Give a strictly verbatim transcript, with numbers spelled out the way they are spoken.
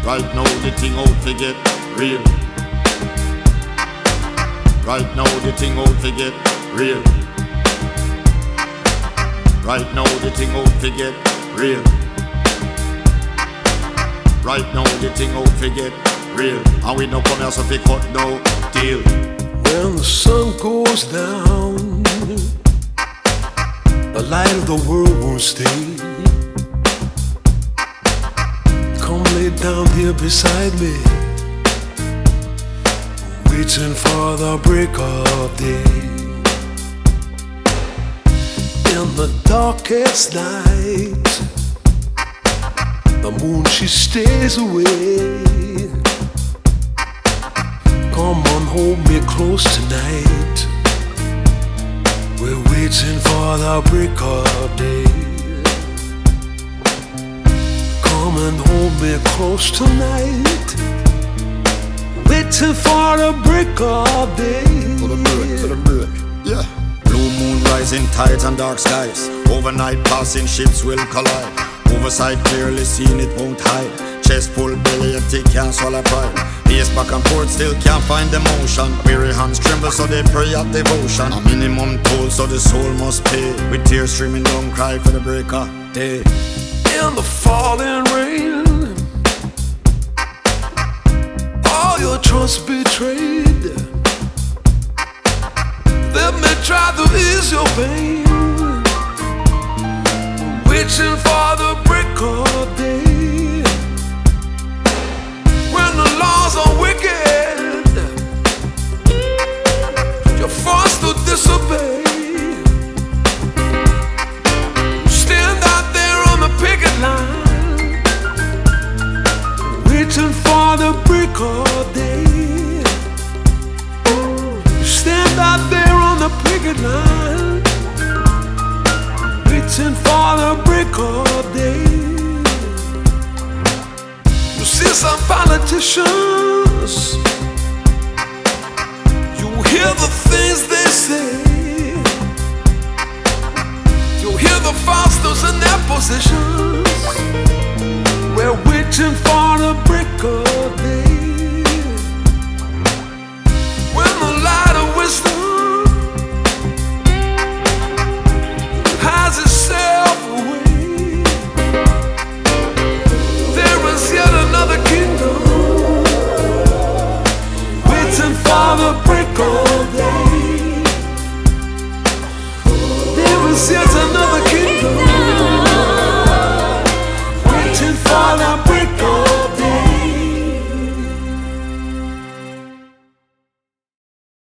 Right now the thing out to get real. Right now the thing out to get real. Right now the thing out to get real. Right now the thing out to get real. And we no come here so fi cut no deal. When the sun goes down, the light of the world won't stay. Come lay down here beside me, waiting for the break of day. In the darkest night, the moon she stays away. Come on, hold me close tonight. We're waiting for the break of day. Come and hold me close tonight. Waiting for the break of day. To the break, to the break, yeah. Blue moon rising tight on dark skies. Overnight passing ships will collide. Oversight clearly seen, it won't hide. Chest full, belly empty, can't swallow pride. Pace back and forth, still can't find emotion. Weary hands tremble, so they pray at devotion. A minimum toll, so the soul must pay. With tears streaming down, cry for the break of day. In the falling rain, all your trust betrayed. Let me try to ease your pain. Waiting for the break of day. When the laws are wicked, you're forced to disobey. Stand out there on the picket line, waiting for the break of day. Stand out there on the picket line, waiting for the break of day. You see some politicians, you hear the things they say. You hear the fraudsters in their positions. We're waiting for the break of